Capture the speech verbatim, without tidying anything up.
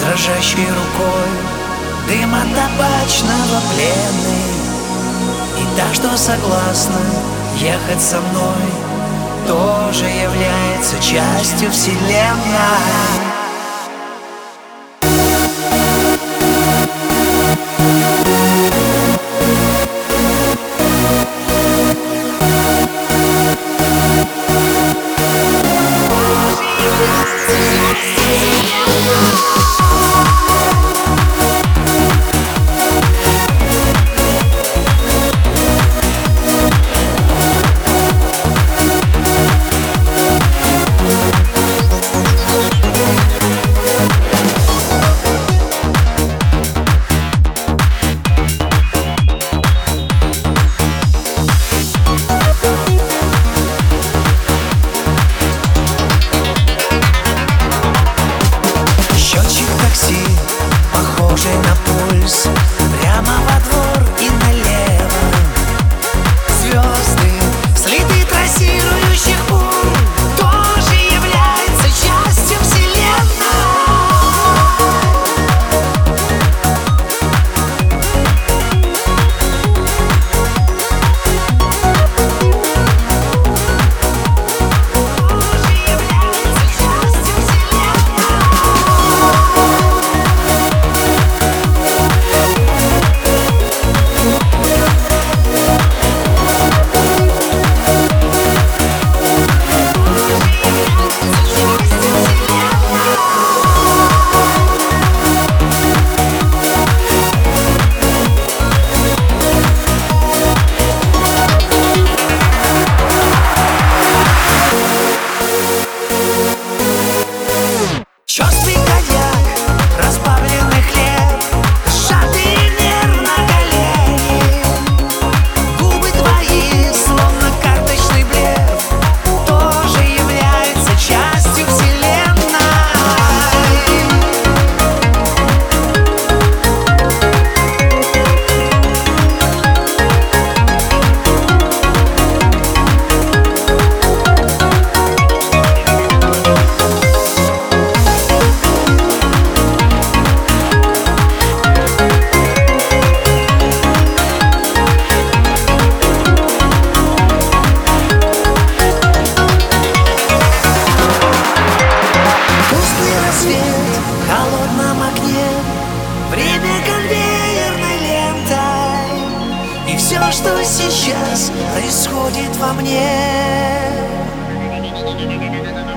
дрожащей рукой дым от табачного пленный. И та, что согласна ехать со мной, тоже является частью вселенной. Похожий на пульс, прямо во двор и налево. Звезды, следы трассирующих пуль, тоже являются частью вселенной. Тоже являются частью чёрствый коньяк, разбавленный хлеб, сжатый нерв на колени. Губы твои, словно карточный блеф, тоже является частью вселенной. В холодном окне время конвейерной лентой, и все, что сейчас происходит во мне.